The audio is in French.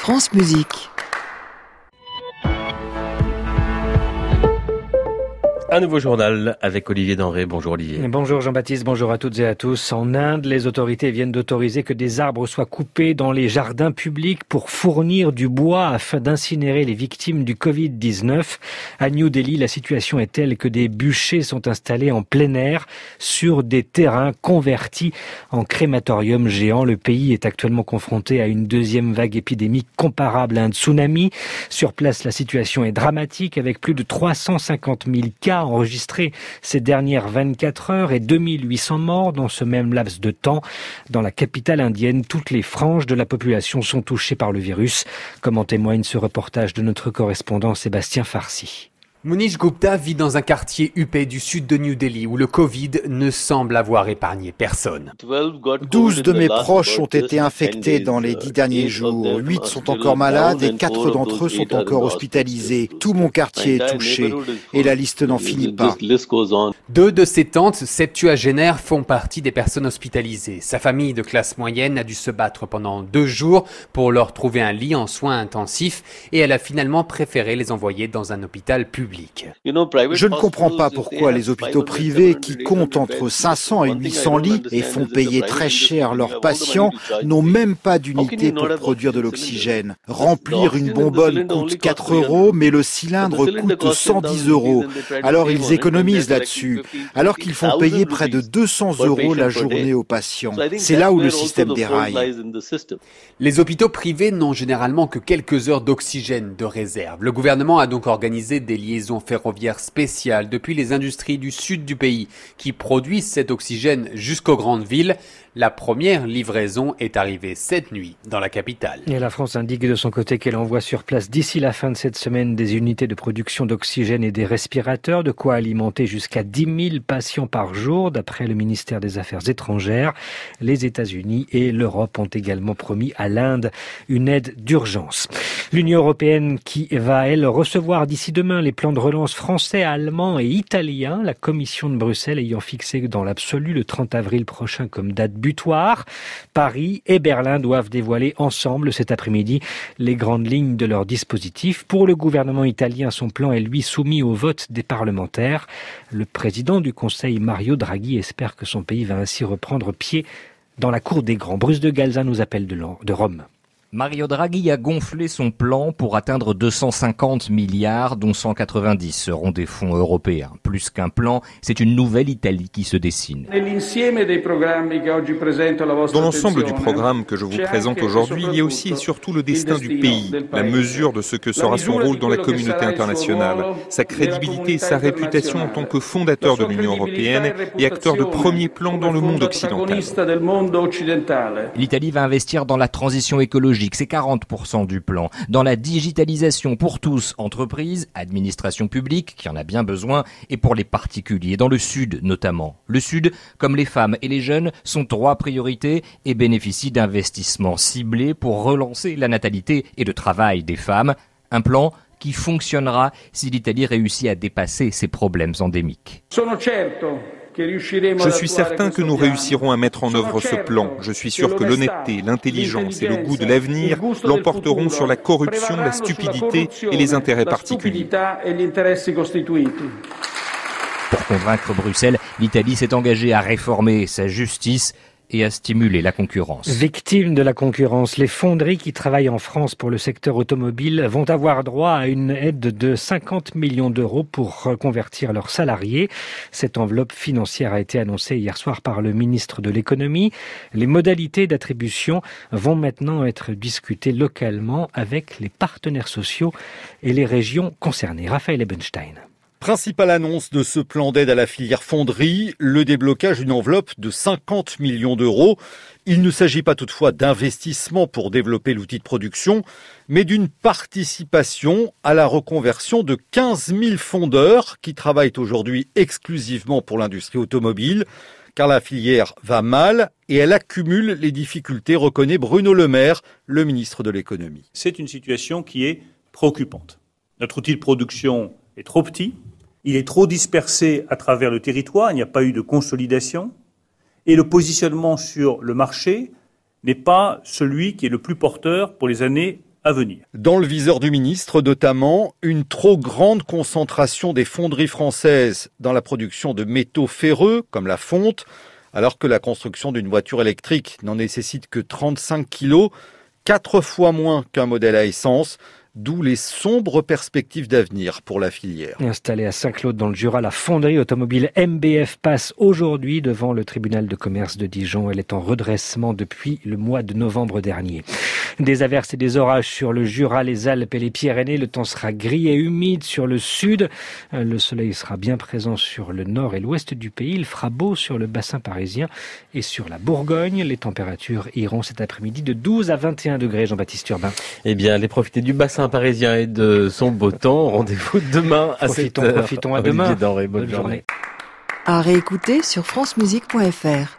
France Musique. Un nouveau journal avec Olivier Denré. Bonjour Olivier. Bonjour Jean-Baptiste, bonjour à toutes et à tous. En Inde, les autorités viennent d'autoriser que des arbres soient coupés dans les jardins publics pour fournir du bois afin d'incinérer les victimes du Covid-19. À New Delhi, la situation est telle que des bûchers sont installés en plein air sur des terrains convertis en crématorium géant. Le pays est actuellement confronté à une deuxième vague épidémique comparable à un tsunami. Sur place, la situation est dramatique avec plus de 350 000 cas enregistrés ces dernières 24 heures et 2800 morts dans ce même laps de temps. Dans la capitale indienne, toutes les franges de la population sont touchées par le virus, comme en témoigne ce reportage de notre correspondant Sébastien Farsi. Munish Gupta vit dans un quartier huppé du sud de New Delhi où le Covid ne semble avoir épargné personne. 12 de mes proches ont été infectés dans les 10 derniers jours. 8 sont encore malades et 4 d'entre eux sont encore hospitalisés. Tout mon quartier est touché et la liste n'en finit pas. 2 de ses tantes septuagénaires font partie des personnes hospitalisées. Sa famille de classe moyenne a dû se battre pendant 2 jours pour leur trouver un lit en soins intensifs et elle a finalement préféré les envoyer dans un hôpital public. Je ne comprends pas pourquoi les hôpitaux privés qui comptent entre 500 et 800 lits et font payer très cher leurs patients n'ont même pas d'unité pour produire de l'oxygène. Remplir une bonbonne coûte 4 €, mais le cylindre coûte 110 €. Alors ils économisent là-dessus, alors qu'ils font payer près de 200 € la journée aux patients. C'est là où le système déraille. Les hôpitaux privés n'ont généralement que quelques heures d'oxygène de réserve. Le gouvernement a donc organisé des liaisons ferroviaires spéciales depuis les industries du sud du pays qui produisent cet oxygène jusqu'aux grandes villes. La première livraison est arrivée cette nuit dans la capitale. Et la France indique de son côté qu'elle envoie sur place d'ici la fin de cette semaine des unités de production d'oxygène et des respirateurs, de quoi alimenter jusqu'à 10 000 patients par jour, d'après le ministère des Affaires étrangères. Les États-Unis et l'Europe ont également promis à l'Inde une aide d'urgence. L'Union européenne qui va, elle, recevoir d'ici demain les plans de relance français, allemands et italiens, la Commission de Bruxelles ayant fixé dans l'absolu le 30 avril prochain comme date butoir. Paris et Berlin doivent dévoiler ensemble cet après-midi les grandes lignes de leur dispositif. Pour le gouvernement italien, son plan est lui soumis au vote des parlementaires. Le président du Conseil, Mario Draghi, espère que son pays va ainsi reprendre pied dans la cour des grands. Bruce de Galza nous appelle de Rome. Mario Draghi a gonflé son plan pour atteindre 250 milliards, dont 190 seront des fonds européens. Plus qu'un plan, c'est une nouvelle Italie qui se dessine. Dans l'ensemble du programme que je vous présente aujourd'hui, il y a aussi et surtout le destin du pays, la mesure de ce que sera son rôle dans la communauté internationale, sa crédibilité et sa réputation en tant que fondateur de l'Union européenne et acteur de premier plan dans le monde occidental. L'Italie va investir dans la transition écologique. C'est 40% du plan. Dans la digitalisation pour tous, entreprises, administration publique, qui en a bien besoin, et pour les particuliers, dans le Sud notamment. Le Sud, comme les femmes et les jeunes, sont 3 priorités et bénéficient d'investissements ciblés pour relancer la natalité et le travail des femmes. Un plan qui fonctionnera si l'Italie réussit à dépasser ses problèmes endémiques. Je suis certain que nous réussirons à mettre en œuvre ce plan. Je suis sûr que l'honnêteté, l'intelligence et le goût de l'avenir l'emporteront sur la corruption, la stupidité et les intérêts particuliers. Pour convaincre Bruxelles, l'Italie s'est engagée à réformer sa justice et à stimuler la concurrence. Victimes de la concurrence, les fonderies qui travaillent en France pour le secteur automobile vont avoir droit à une aide de 50 millions d'euros pour reconvertir leurs salariés. Cette enveloppe financière a été annoncée hier soir par le ministre de l'économie. Les modalités d'attribution vont maintenant être discutées localement avec les partenaires sociaux et les régions concernées. Raphaël Ebenstein. Principale annonce de ce plan d'aide à la filière fonderie, le déblocage d'une enveloppe de 50 millions d'euros. Il ne s'agit pas toutefois d'investissement pour développer l'outil de production, mais d'une participation à la reconversion de 15 000 fondeurs qui travaillent aujourd'hui exclusivement pour l'industrie automobile, car la filière va mal et elle accumule les difficultés, reconnaît Bruno Le Maire, le ministre de l'économie. C'est une situation qui est préoccupante. Notre outil de production est trop petit, il est trop dispersé à travers le territoire, il n'y a pas eu de consolidation, et le positionnement sur le marché n'est pas celui qui est le plus porteur pour les années à venir. Dans le viseur du ministre, notamment, une trop grande concentration des fonderies françaises dans la production de métaux ferreux, comme la fonte, alors que la construction d'une voiture électrique n'en nécessite que 35 kilos, 4 fois moins qu'un modèle à essence, d'où les sombres perspectives d'avenir pour la filière. Installée à Saint-Claude dans le Jura, la fonderie automobile MBF passe aujourd'hui devant le tribunal de commerce de Dijon. Elle est en redressement depuis le mois de novembre dernier. Des averses et des orages sur le Jura, les Alpes et les Pyrénées. Le temps sera gris et humide sur le sud. Le soleil sera bien présent sur le nord et l'ouest du pays. Il fera beau sur le bassin parisien et sur la Bourgogne. Les températures iront cet après-midi de 12 à 21 degrés. Jean-Baptiste Urbain. Eh bien, allez profiter du bassin parisien et de son beau temps. Rendez-vous demain à 7h. Profitons à demain. Olivier Denré, bonne journée. À réécouter sur francemusique.fr.